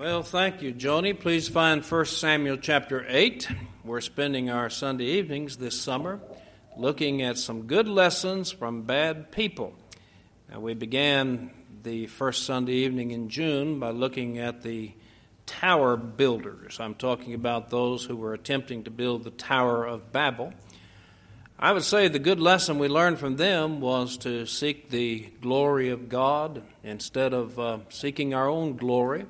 Well, thank you, Joni. Please find 1 Samuel chapter 8. We're spending our Sunday evenings this summer looking at some good lessons from bad people. Now, we began the first Sunday evening in June by looking at the tower builders. I'm talking about those who were attempting to build the Tower of Babel. I would say the good lesson we learned from them was to seek the glory of God instead of seeking our own glory,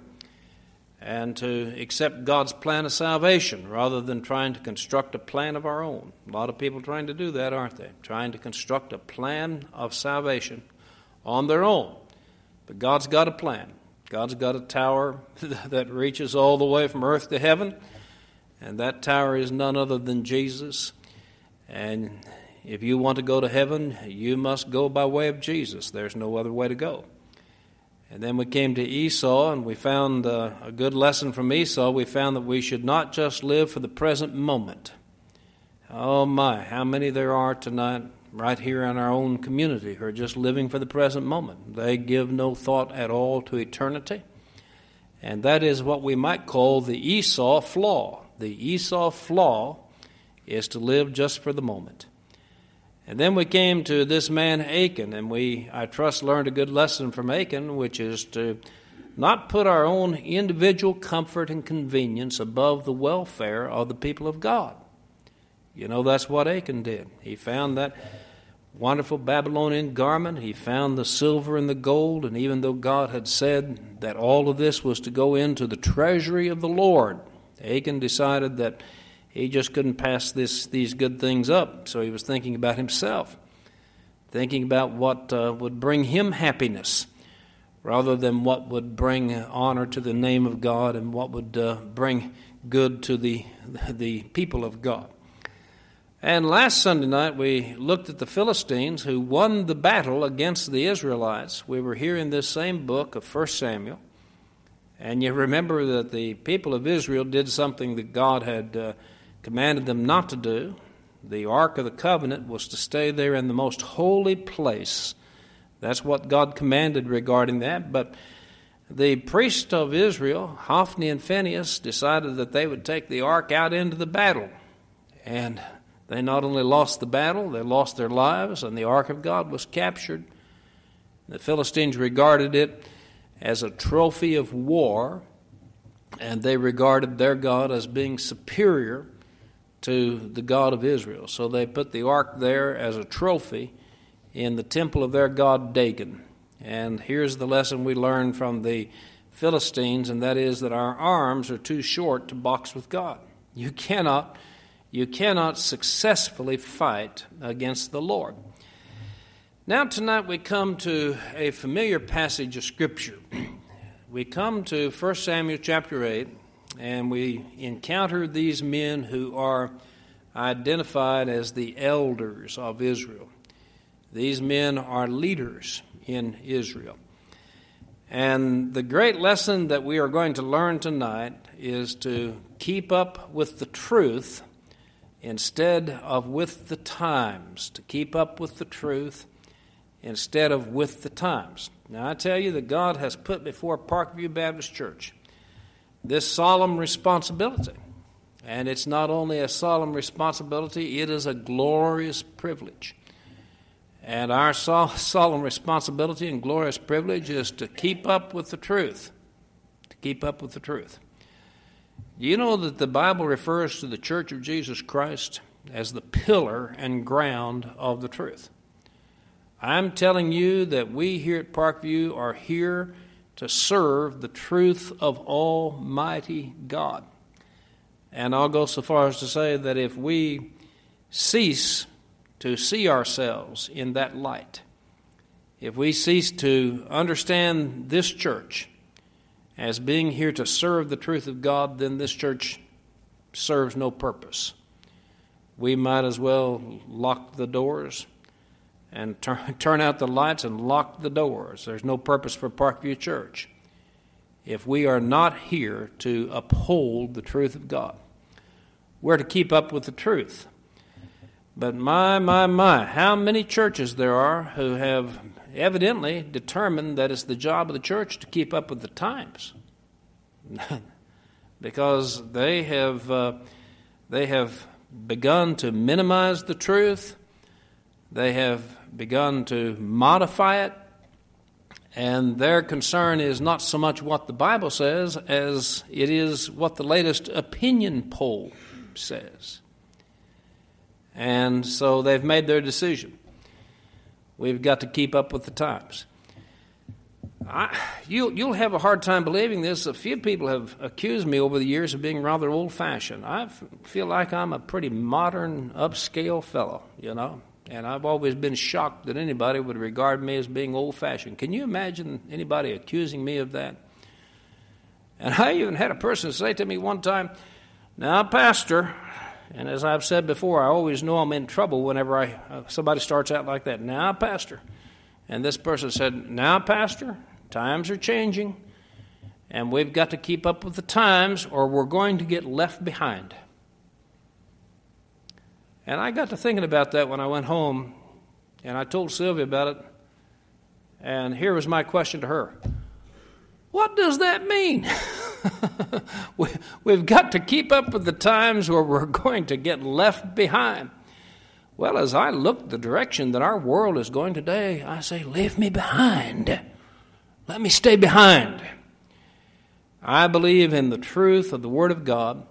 and to accept God's plan of salvation rather than trying to construct a plan of our own. A lot of people trying to do that, aren't they? Trying to construct a plan of salvation on their own. But God's got a plan. God's got a tower that reaches all the way from earth to heaven, and that tower is none other than Jesus. And if you want to go to heaven, you must go by way of Jesus. There's no other way to go. And then we came to Esau, and we found a good lesson from Esau. We found that we should not just live for the present moment. Oh my, how many there are tonight right here in our own community who are just living for the present moment. They give no thought at all to eternity. And that is what we might call the Esau flaw. The Esau flaw is to live just for the moment. And then we came to this man Achan, and we, I trust, learned a good lesson from Achan, which is to not put our own individual comfort and convenience above the welfare of the people of God. You know, that's what Achan did. He found that wonderful Babylonian garment. He found the silver and the gold, and even though God had said that all of this was to go into the treasury of the Lord, Achan decided that he just couldn't pass these good things up, so he was thinking about himself, thinking about what would bring him happiness rather than what would bring honor to the name of God and what would bring good to the people of God. And last Sunday night we looked at the Philistines who won the battle against the Israelites. We were here in this same book of 1 Samuel, and you remember that the people of Israel did something that God had commanded them not to do. The Ark of the Covenant was to stay there in the most holy place. That's what God commanded regarding that. But the priests of Israel, Hophni and Phinehas, decided that they would take the Ark out into the battle. And they not only lost the battle, they lost their lives, and the Ark of God was captured. The Philistines regarded it as a trophy of war, and they regarded their God as being superior to the God of Israel. So they put the ark there as a trophy in the temple of their god Dagon. And here's the lesson we learned from the Philistines, and that is that our arms are too short to box with God. You cannot successfully fight against the Lord. Now tonight we come to a familiar passage of Scripture. We come to 1 Samuel chapter 8, and we encounter these men who are identified as the elders of Israel. These men are leaders in Israel. And the great lesson that we are going to learn tonight is to keep up with the truth instead of with the times. To keep up with the truth instead of with the times. Now I tell you that God has put before Parkview Baptist Church this solemn responsibility. And it's not only a solemn responsibility, it is a glorious privilege. And our solemn responsibility and glorious privilege is to keep up with the truth. To keep up with the truth. Do you know that the Bible refers to the Church of Jesus Christ as the pillar and ground of the truth? I'm telling you that we here at Parkview are here to serve the truth of Almighty God. And I'll go so far as to say that if we cease to see ourselves in that light, if we cease to understand this church as being here to serve the truth of God, then this church serves no purpose. We might as well lock the doors and turn out the lights and lock the doors. There's no purpose for Parkview Church if we are not here to uphold the truth of God. We're to keep up with the truth. But my, how many churches there are who have evidently determined that it's the job of the church to keep up with the times. because they have begun to minimize the truth. They have begun to modify it. And their concern is not so much what the Bible says as it is what the latest opinion poll says. And so they've made their decision. We've got to keep up with the times. You'll have a hard time believing this. A few people have accused me over the years of being rather old-fashioned. I feel like I'm a pretty modern, upscale fellow, And I've always been shocked that anybody would regard me as being old-fashioned. Can you imagine anybody accusing me of that? And I even had a person say to me one time, "Now, Pastor," and as I've said before, I always know I'm in trouble whenever somebody starts out like that. "Now, Pastor." And this person said, "Now, Pastor, times are changing, and we've got to keep up with the times or we're going to get left behind." And I got to thinking about that when I went home, and I told Sylvia about it, and here was my question to her. What does that mean? We've got to keep up with the times or we're going to get left behind. Well, as I look the direction that our world is going today, I say, leave me behind. Let me stay behind. I believe in the truth of the Word of God,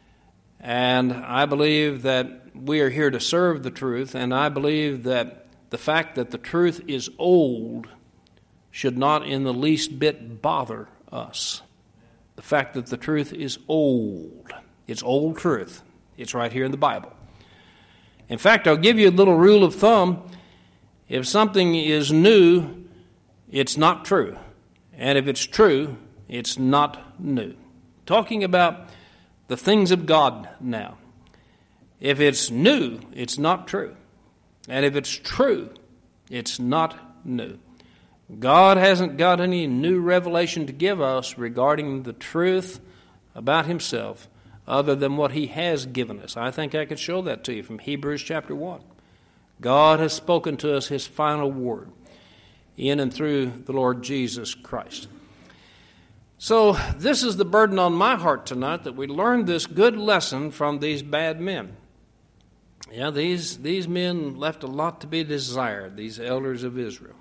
and I believe that we are here to serve the truth, and I believe that the fact that the truth is old should not in the least bit bother us. The fact that the truth is old. It's old truth. It's right here in the Bible. In fact, I'll give you a little rule of thumb. If something is new, it's not true. And if it's true, it's not new. Talking about the things of God now. If it's new, it's not true. And if it's true, it's not new. God hasn't got any new revelation to give us regarding the truth about Himself other than what He has given us. I think I could show that to you from Hebrews chapter 1. God has spoken to us His final word in and through the Lord Jesus Christ. So this is the burden on my heart tonight, that we learn this good lesson from these bad men. Yeah, these men left a lot to be desired, these elders of Israel.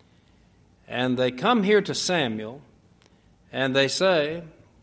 And they come here to Samuel, and they say,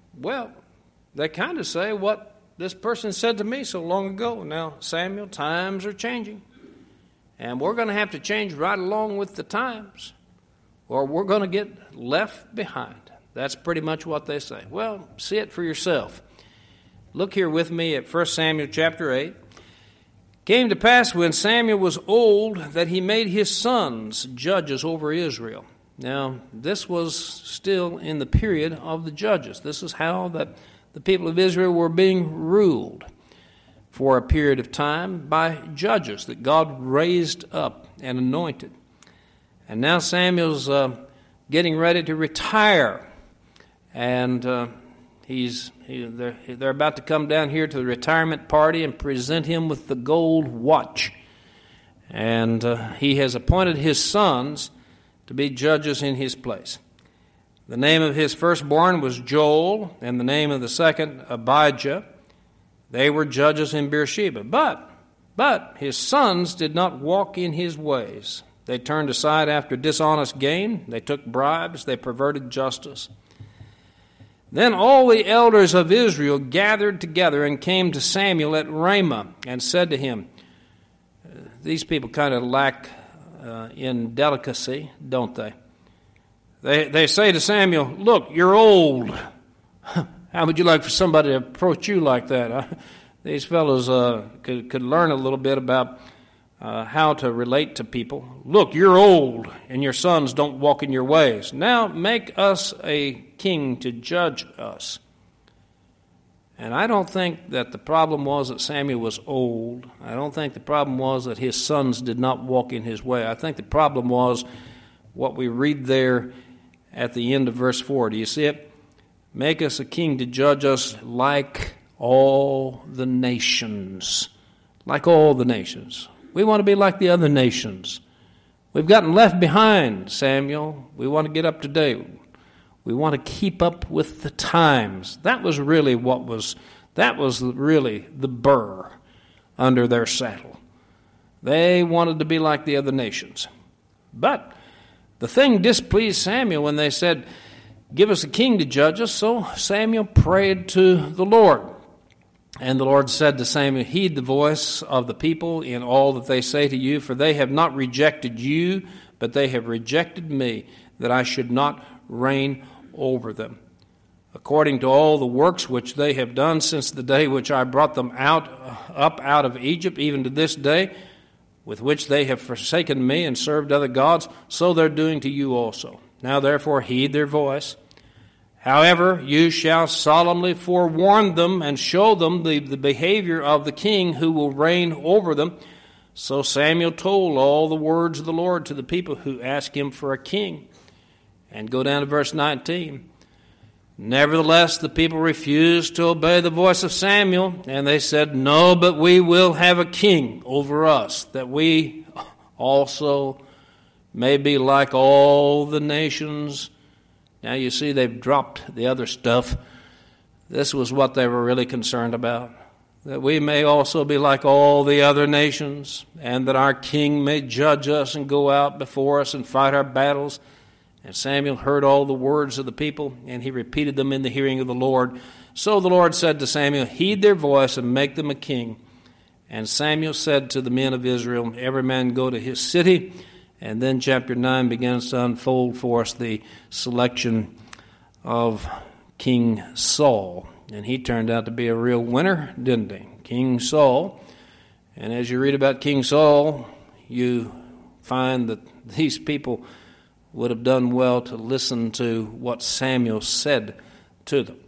they kind of say what this person said to me so long ago. Now, Samuel, times are changing, and we're going to have to change right along with the times, or we're going to get left behind. That's pretty much what they say. Well, see it for yourself. Look here with me at 1 Samuel chapter 8. Came to pass when Samuel was old that he made his sons judges over Israel. Now, this was still in the period of the judges. This is how that the people of Israel were being ruled for a period of time by judges that God raised up and anointed. And now Samuel's getting ready to retire. And they're about to come down here to the retirement party and present him with the gold watch. And he has appointed his sons to be judges in his place. The name of his firstborn was Joel, and the name of the second Abijah. They were judges in Beersheba. But his sons did not walk in his ways. They turned aside after dishonest gain. They took bribes. They perverted justice. Then all the elders of Israel gathered together and came to Samuel at Ramah and said to him, these people kind of lack in delicacy, don't they? They say to Samuel, look, you're old. How would you like for somebody to approach you like that? These fellows could learn a little bit about how to relate to people. Look, you're old, and your sons don't walk in your ways. Now make us a king to judge us. And I don't think that the problem was that Samuel was old. I don't think the problem was that his sons did not walk in his way. I think the problem was what we read there at the end of verse 4. Do you see it? Make us a king to judge us like all the nations. Like all the nations. We want to be like the other nations. We've gotten left behind, Samuel. We want to get up to date. We want to keep up with the times. That was really the burr under their saddle. They wanted to be like the other nations. But the thing displeased Samuel when they said, "Give us a king to judge us." So Samuel prayed to the Lord. And the Lord said to Samuel, "Heed the voice of the people in all that they say to you, for they have not rejected you, but they have rejected me, that I should not reign over them. According to all the works which they have done since the day which I brought them up out of Egypt, even to this day, with which they have forsaken me and served other gods, so they're doing to you also. Now therefore heed their voice. However, you shall solemnly forewarn them and show them the behavior of the king who will reign over them." So Samuel told all the words of the Lord to the people who asked him for a king. And go down to verse 19. Nevertheless, the people refused to obey the voice of Samuel, and they said, "No, but we will have a king over us, that we also may be like all the nations." Now you see they've dropped the other stuff. This was what they were really concerned about, that we may also be like all the other nations, and that our king may judge us and go out before us and fight our battles. And Samuel heard all the words of the people, and he repeated them in the hearing of the Lord. So the Lord said to Samuel, "Heed their voice and make them a king." And Samuel said to the men of Israel, "Every man go to his city." And then chapter 9 begins to unfold for us the selection of King Saul. And he turned out to be a real winner, didn't he? King Saul. And as you read about King Saul, you find that these people would have done well to listen to what Samuel said to them.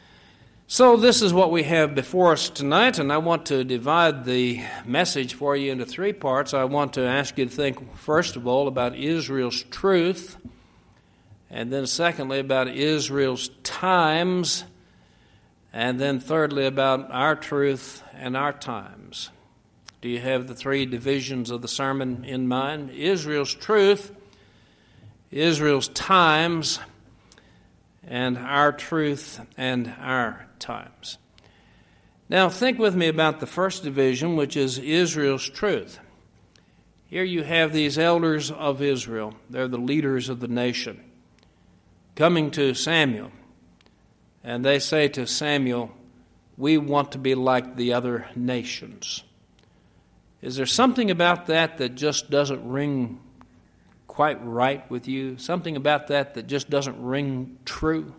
So this is what we have before us tonight, and I want to divide the message for you into three parts. I want to ask you to think, first of all, about Israel's truth, and then secondly, about Israel's times, and then thirdly, about our truth and our times. Do you have the three divisions of the sermon in mind? Israel's truth, Israel's times, and our truth and our times. Now think with me about the first division, which is Israel's truth. Here you have these elders of Israel. They're the leaders of the nation, coming to Samuel. And they say to Samuel, "We want to be like the other nations." Is there something about that just doesn't ring quite right with you? Something about that just doesn't ring true?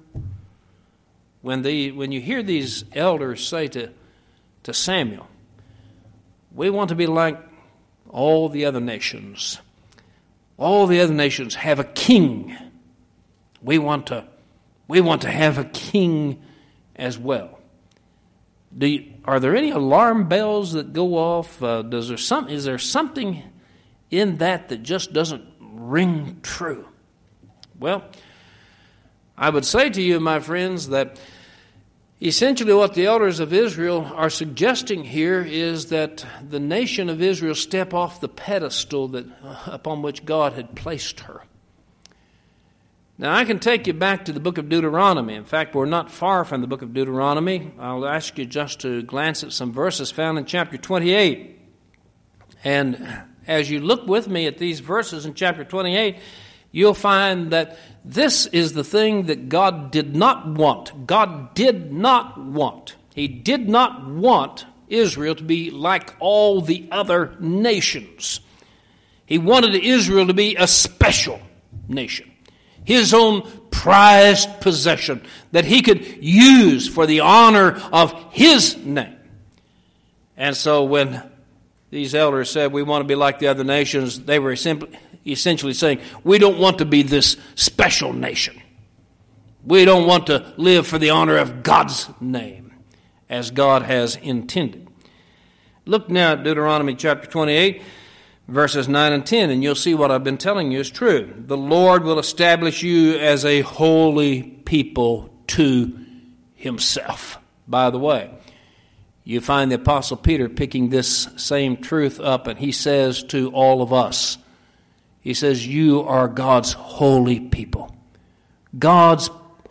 When you hear these elders say to Samuel, "We want to be like all the other nations. All the other nations have a king. We want to have a king as well." Are there any alarm bells that go off? Is there something in that just doesn't ring true? Well, I would say to you, my friends, that essentially what the elders of Israel are suggesting here is that the nation of Israel step off the pedestal upon which God had placed her. Now, I can take you back to the book of Deuteronomy. In fact, we're not far from the book of Deuteronomy. I'll ask you just to glance at some verses found in chapter 28. And as you look with me at these verses in chapter 28, you'll find that this is the thing that God did not want. God did not want. He did not want Israel to be like all the other nations. He wanted Israel to be a special nation, his own prized possession that he could use for the honor of his name. And so when these elders said, "We want to be like the other nations," they were essentially saying, "We don't want to be this special nation. We don't want to live for the honor of God's name as God has intended." Look now at Deuteronomy chapter 28, verses 9 and 10, and you'll see what I've been telling you is true. "The Lord will establish you as a holy people to himself." By the way, you find the Apostle Peter picking this same truth up, and he says to all of us, he says, "You are God's holy people, God's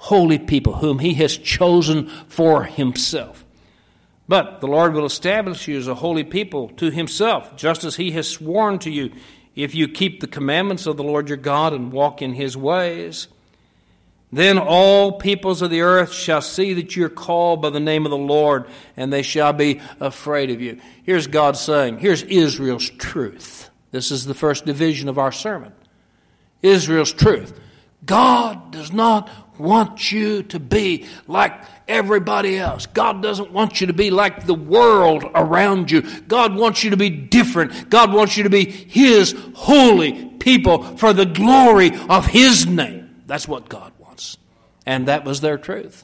holy people whom he has chosen for himself. But the Lord will establish you as a holy people to himself, just as he has sworn to you, if you keep the commandments of the Lord your God and walk in his ways. Then all peoples of the earth shall see that you are called by the name of the Lord, and they shall be afraid of you. Here's God saying, here's Israel's truth. This is the first division of our sermon. Israel's truth. God does not want you to be like everybody else. God doesn't want you to be like the world around you. God wants you to be different. God wants you to be his holy people for the glory of his name. That's what God wants. And that was their truth.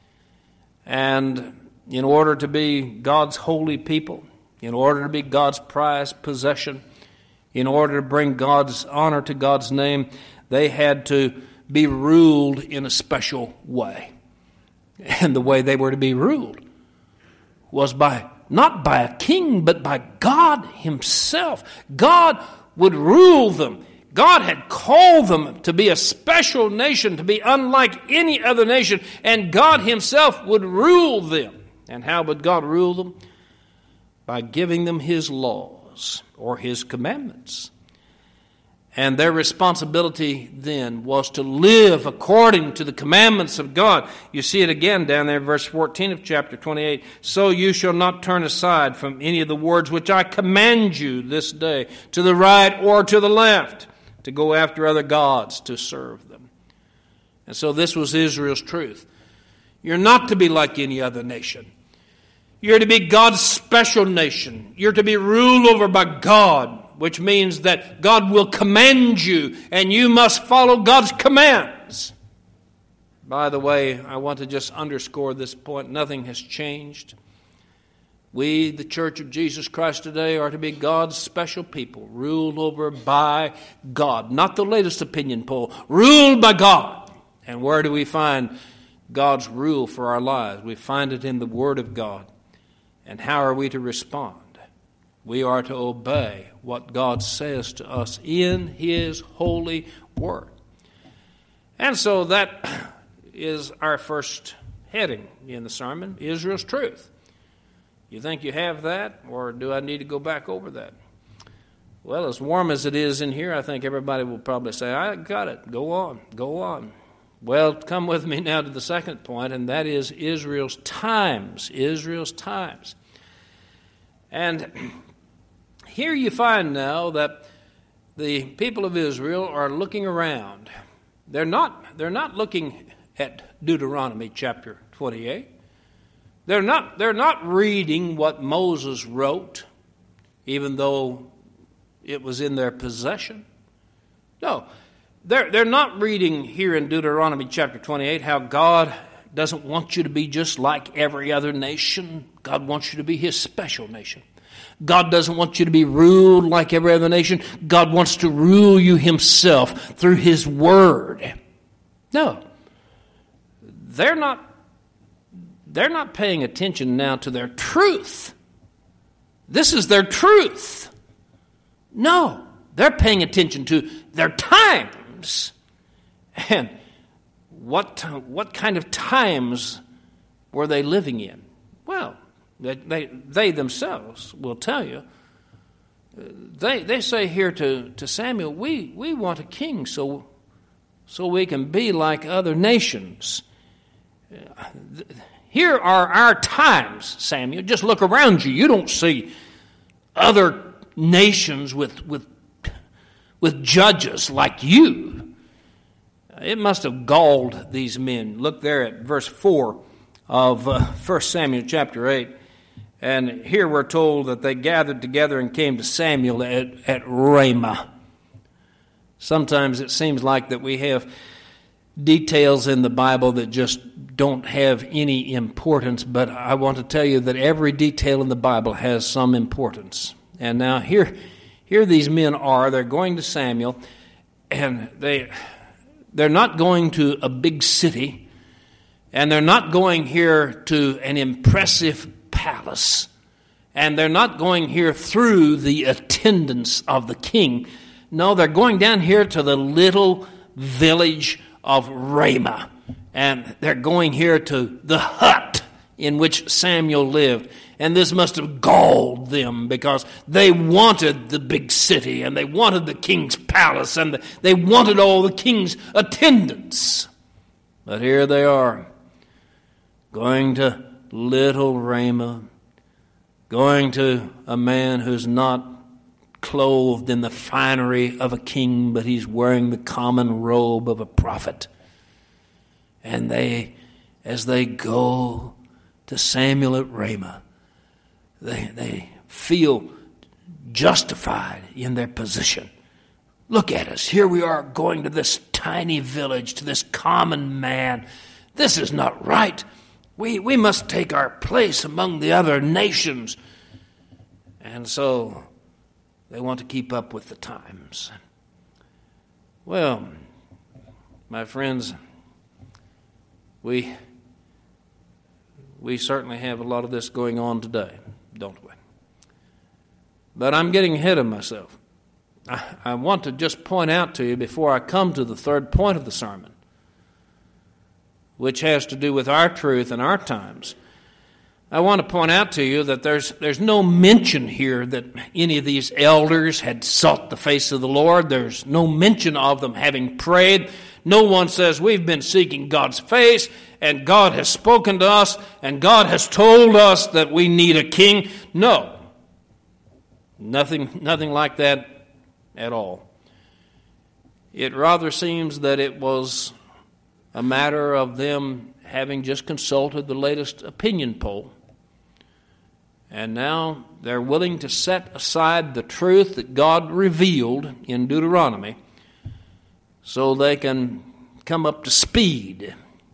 And in order to be God's holy people, in order to be God's prized possession, in order to bring God's honor to God's name, they had to be ruled in a special way. And the way they were to be ruled was not by a king, but by God himself. God would rule them. God had called them to be a special nation, to be unlike any other nation, and God himself would rule them. And how would God rule them? By giving them his laws or his commandments. And their responsibility then was to live according to the commandments of God. You see it again down there in verse 14 of chapter 28. So you shall not turn aside from any of the words which I command you this day, to the right or to the left, to go after other gods to serve them. And so this was Israel's truth. You're not to be like any other nation. You're to be God's special nation. You're to be ruled over by God, which means that God will command you, and you must follow God's commands. By the way, I want to just underscore this point. Nothing has changed. We, the Church of Jesus Christ today, are to be God's special people, ruled over by God. Not the latest opinion poll, ruled by God. And where do we find God's rule for our lives? We find it in the Word of God. And how are we to respond? We are to obey what God says to us in his holy word. And so that is our first heading in the sermon, Israel's truth. You think you have that, or do I need to go back over that? Well, as warm as it is in here, I think everybody will probably say, I got it. Go on, go on. Well, come with me now to the second point, and that is Israel's times. Israel's times. And here you find now that the people of Israel are looking around. They're not looking at Deuteronomy chapter 28. They're not reading what Moses wrote, even though it was in their possession. No, they're not reading here in Deuteronomy chapter 28 how God doesn't want you to be just like every other nation. God wants you to be his special nation. God doesn't want you to be ruled like every other nation. God wants to rule you himself through his word. No. They're not paying attention now to their truth. This is their truth. No. They're paying attention to their times. And what kind of times were they living in? Well, they themselves will tell you. They say here to Samuel, we want a king so we can be like other nations. Here are our times, Samuel. Just look around you. You don't see other nations with judges like you. It must have galled these men. Look there at verse 4 of 1 Samuel chapter 8. And here we're told that they gathered together and came to Samuel at Ramah. Sometimes it seems like that we have details in the Bible that just don't have any importance, but I want to tell you that every detail in the Bible has some importance. And now here these men are. They're going to Samuel, and they're not going to a big city, and they're not going here to an impressive palace, and they're not going here through the attendance of the king. No, they're going down here to the little village of Ramah. and they're going here to the hut in which Samuel lived. And this must have galled them because they wanted the big city and they wanted the king's palace and they wanted all the king's attendants. But here they are, going to little Ramah, going to a man who's not clothed in the finery of a king, but he's wearing the common robe of a prophet. And as they go to Samuel at Ramah, they feel justified in their position. Look at us. Here we are going to this tiny village, to this common man. This is not right. We must take our place among the other nations. And so they want to keep up with the times. Well, my friends, we certainly have a lot of this going on today, don't we? But I'm getting ahead of myself. I want to just point out to you before I come to the third point of the sermon, which has to do with our truth and our times. I want to point out to you that there's no mention here that any of these elders had sought the face of the Lord. There's no mention of them having prayed. No one says, we've been seeking God's face, and God has spoken to us, and God has told us that we need a king. No. Nothing like that at all. It rather seems that it was a matter of them having just consulted the latest opinion poll. And now they're willing to set aside the truth that God revealed in Deuteronomy so they can come up to speed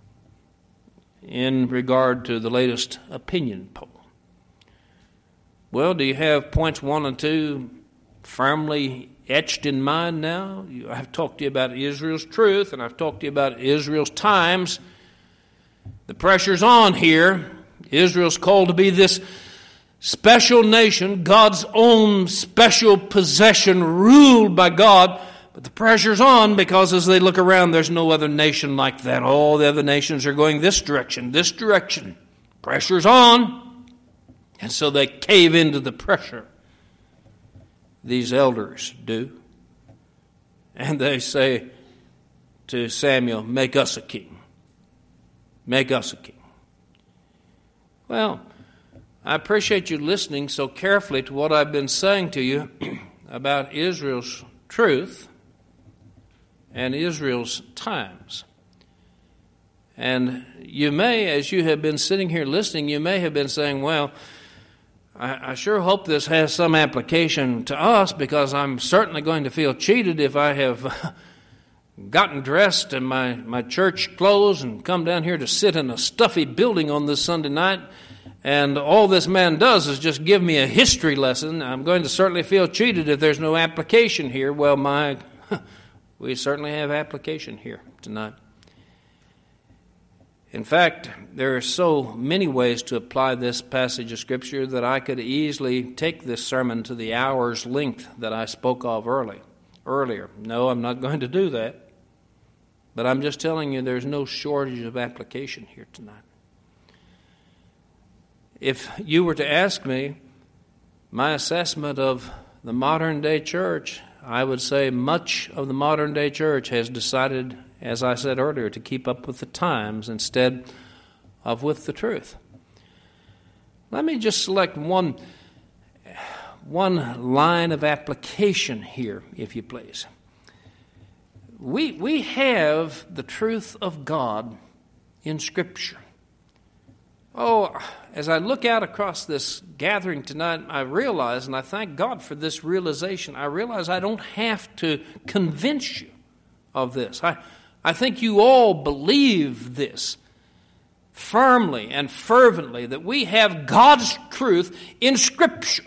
in regard to the latest opinion poll. Well, do you have points 1 and 2 firmly etched in mind now? I've talked to you about Israel's truth, and I've talked to you about Israel's times. The pressure's on here. Israel's called to be this special nation, God's own special possession, ruled by God. But the pressure's on because as they look around, there's no other nation like that. All the other nations are going this direction, this direction. Pressure's on. And so they cave into the pressure. These elders do. And they say to Samuel, make us a king. Make us a king. Well, I appreciate you listening so carefully to what I've been saying to you about Israel's truth and Israel's times. And you may, as you have been sitting here listening, you may have been saying, well, I sure hope this has some application to us, because I'm certainly going to feel cheated if I have gotten dressed in my church clothes and come down here to sit in a stuffy building on this Sunday night, and all this man does is just give me a history lesson. I'm going to certainly feel cheated if there's no application here. Well, we certainly have application here tonight. In fact, there are so many ways to apply this passage of Scripture that I could easily take this sermon to the hour's length that I spoke of earlier. No, I'm not going to do that. But I'm just telling you there's no shortage of application here tonight. If you were to ask me my assessment of the modern-day church, I would say much of the modern-day church has decided, as I said earlier, to keep up with the times instead of with the truth. Let me just select one line of application here, if you please. We have the truth of God in Scripture. Oh, as I look out across this gathering tonight, I realize, and I thank God for this realization, I realize I don't have to convince you of this. I think you all believe this firmly and fervently, that we have God's truth in Scripture.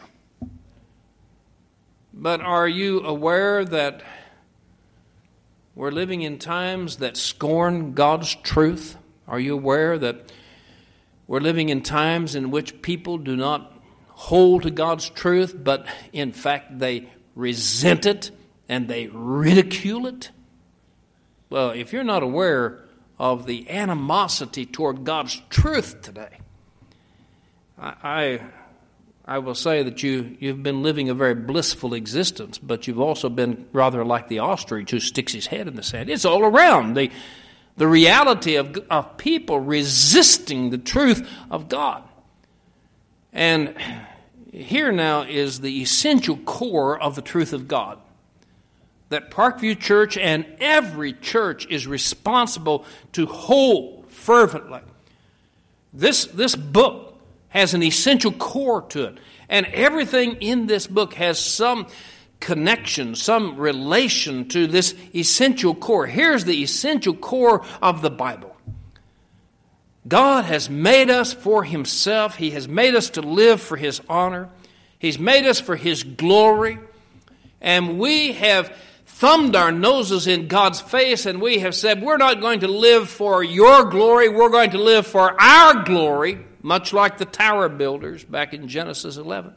But are you aware that we're living in times that scorn God's truth? Are you aware that we're living in times in which people do not hold to God's truth, but in fact they resent it and they ridicule it? Well, if you're not aware of the animosity toward God's truth today. I will say that you've been living a very blissful existence, but you've also been rather like the ostrich who sticks his head in the sand. It's all around. The reality of people resisting the truth of God. And here now is the essential core of the truth of God. That Parkview Church and every church is responsible to hold fervently. This book has an essential core to it. And everything in this book has some connection, some relation to this essential core. Here's the essential core of the Bible. God has made us for Himself. He has made us to live for His honor. He's made us for His glory. And we have thumbed our noses in God's face and we have said, we're not going to live for your glory, we're going to live for our glory, much like the tower builders back in Genesis 11.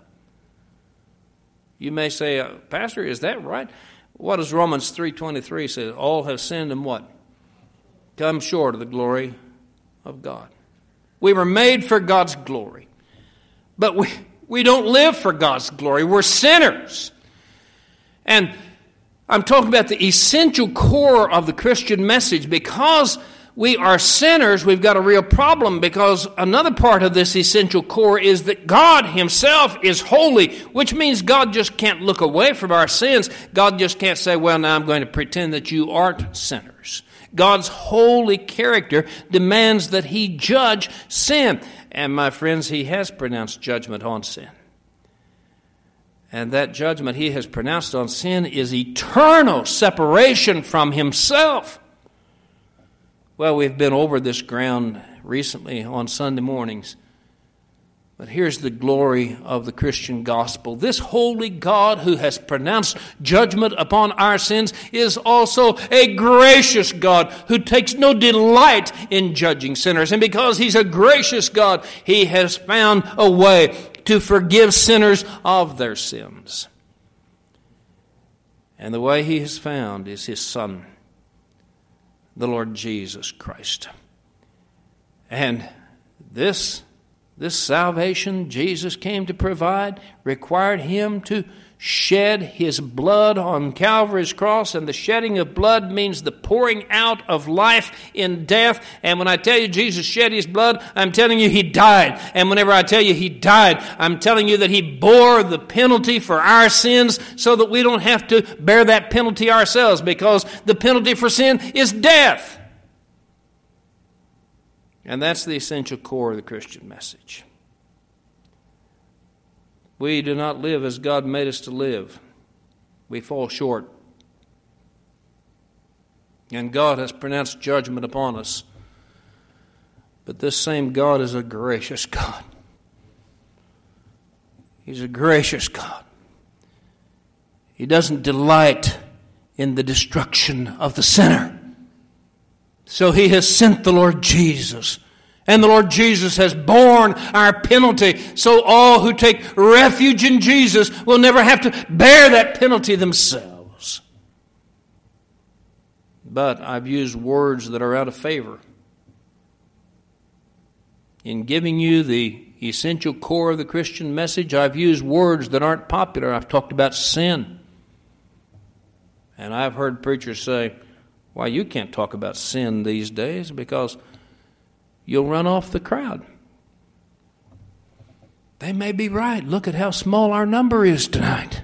You may say, Pastor, is that right? What does Romans 3:23 say? All have sinned and what? Come short of the glory of God. We were made for God's glory. But we don't live for God's glory. We're sinners. And I'm talking about the essential core of the Christian message. Because we are sinners, we've got a real problem, because another part of this essential core is that God Himself is holy, which means God just can't look away from our sins. God just can't say, well, now I'm going to pretend that you aren't sinners. God's holy character demands that He judge sin. And my friends, He has pronounced judgment on sin. And that judgment He has pronounced on sin is eternal separation from Himself. Well, we've been over this ground recently on Sunday mornings. But here's the glory of the Christian gospel. This holy God who has pronounced judgment upon our sins is also a gracious God who takes no delight in judging sinners. And because He's a gracious God, He has found a way to forgive sinners of their sins. And the way He has found is His Son, the Lord Jesus Christ. And this salvation Jesus came to provide required Him to shed His blood on Calvary's cross, and the shedding of blood means the pouring out of life in death. And when I tell you Jesus shed His blood, I'm telling you He died. And whenever I tell you He died, I'm telling you that He bore the penalty for our sins so that we don't have to bear that penalty ourselves, because the penalty for sin is death. And that's the essential core of the Christian message. We do not live as God made us to live. We fall short. And God has pronounced judgment upon us. But this same God is a gracious God. He's a gracious God. He doesn't delight in the destruction of the sinner. So He has sent the Lord Jesus. And the Lord Jesus has borne our penalty, so all who take refuge in Jesus will never have to bear that penalty themselves. But I've used words that are out of favor. In giving you the essential core of the Christian message, I've used words that aren't popular. I've talked about sin. And I've heard preachers say, why, you can't talk about sin these days because you'll run off the crowd. They may be right. Look at how small our number is tonight.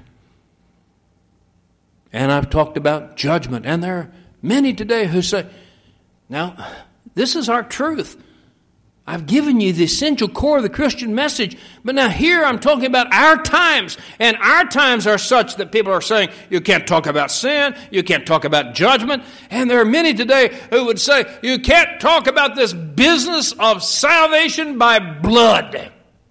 And I've talked about judgment. And there are many today who say, now, this is our truth. I've given you the essential core of the Christian message, but now here I'm talking about our times. And our times are such that people are saying, you can't talk about sin, you can't talk about judgment. And there are many today who would say, you can't talk about this business of salvation by blood.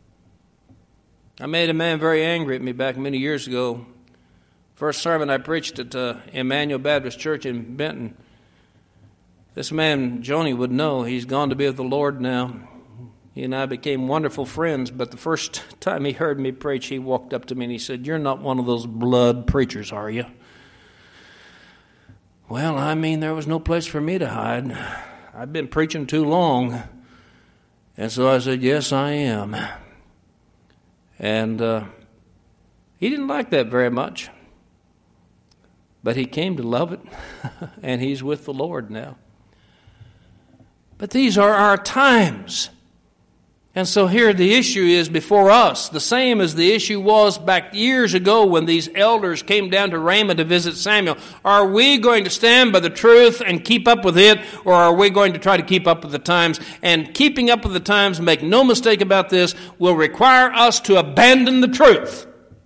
I made a man very angry at me back many years ago. First sermon I preached at Emmanuel Baptist Church in Benton. This man, Joni, would know. He's gone to be with the Lord now. He and I became wonderful friends, but the first time he heard me preach, he walked up to me and he said, you're not one of those blood preachers, are you? Well, I mean, there was no place for me to hide. I've been preaching too long. And so I said, yes, I am. And he didn't like that very much. But he came to love it, and he's with the Lord now. But these are our times. And so here the issue is before us, the same as the issue was back years ago when these elders came down to Ramah to visit Samuel. Are we going to stand by the truth and keep up with it, or are we going to try to keep up with the times? And keeping up with the times, make no mistake about this, will require us to abandon the truth.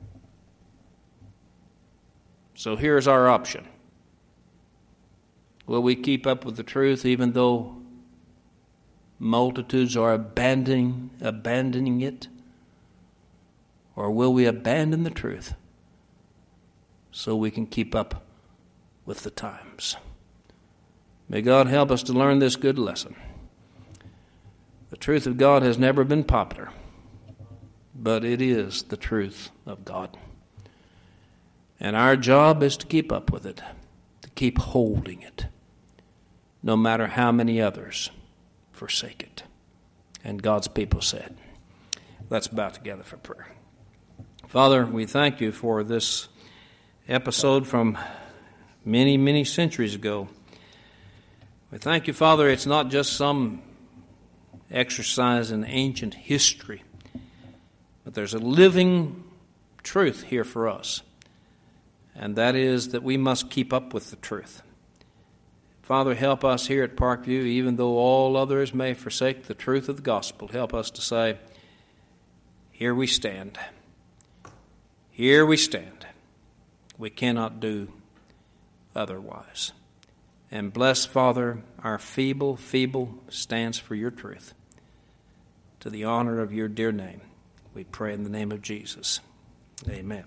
So here's our option. Will we keep up with the truth even though multitudes are abandoning it? Or will we abandon the truth so we can keep up with the times? May God help us to learn this good lesson. The truth of God has never been popular, but it is the truth of God. And our job is to keep up with it, to keep holding it, no matter how many others forsake it. And God's people said, let's bow together for prayer. Father, we thank you for this episode from many, many centuries ago. We thank you, Father, it's not just some exercise in ancient history, but there's a living truth here for us, and that is that we must keep up with the truth. Father, help us here at Parkview, even though all others may forsake the truth of the gospel, help us to say, here we stand. Here we stand. We cannot do otherwise. And bless, Father, our feeble stance for your truth. To the honor of your dear name, we pray in the name of Jesus. Amen.